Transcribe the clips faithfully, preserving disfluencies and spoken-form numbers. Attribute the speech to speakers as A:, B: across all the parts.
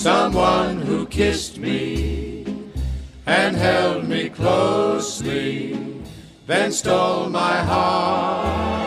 A: someone who kissed me and held me closely, then stole my heart.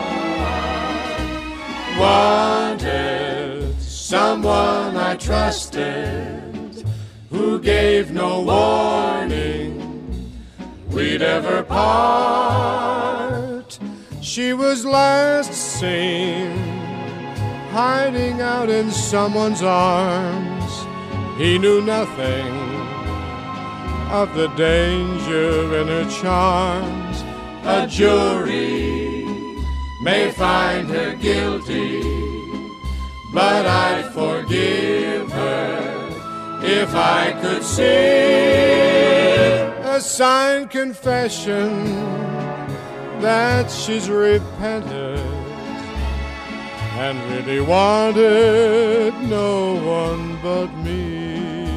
A: Wanted someone I trusted, who gave no warning we'd ever part. She was last seen hiding out in someone's arms. He knew nothing of the danger in her charms. A jury may find her guilty, but I'd forgive her if I could see a signed confession that she's repented and really wanted no one but me.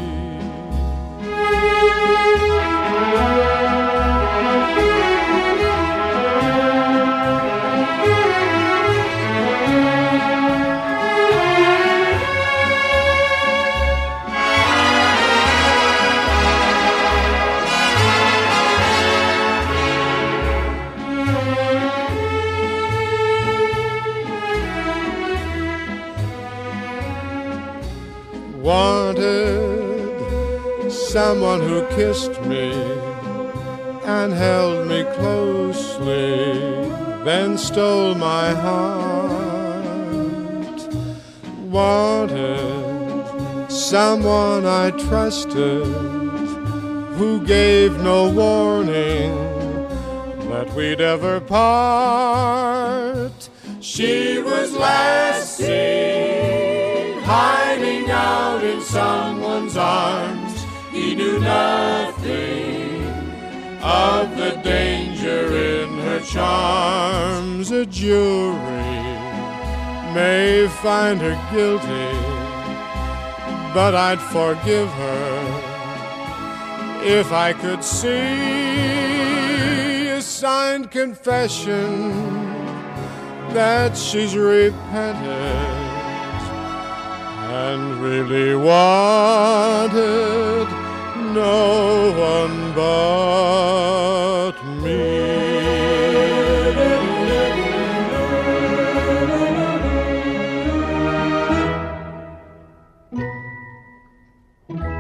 A: Wanted someone who kissed me and held me closely, then stole my heart. Wanted someone I trusted, who gave no warning that we'd ever part. She was last seen hiding out in someone's arms. He knew nothing of the danger in her charms. A jury may find her guilty, but I'd forgive her if I could see a signed confession that she's repented and really wanted no one but me.
B: Thank you.